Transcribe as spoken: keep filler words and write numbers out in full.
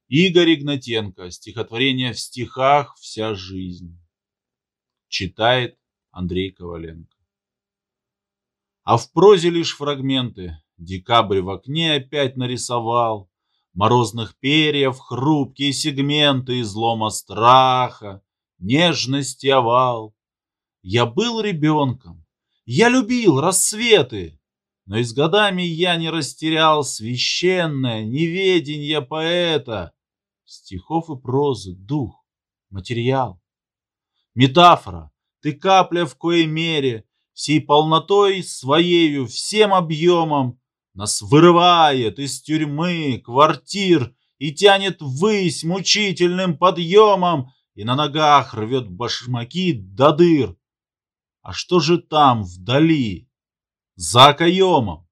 Игорь Игнатенко. Стихотворение в стихах «Вся жизнь». Читает Андрей Коваленко. А в прозе лишь фрагменты. Декабрь в окне опять нарисовал. Морозных перьев хрупкие сегменты, излома страха, нежности овал. Я был ребенком, я любил рассветы, но и с годами я не растерял священное неведенье поэта, стихов и прозы, дух, материал. Метафора, ты капля в коей мере, всей полнотой своею, всем объемом нас вырывает из тюрьмы, квартир и тянет ввысь мучительным подъемом и на ногах рвет башмаки до дыр. А что же там, вдали, за окоемом?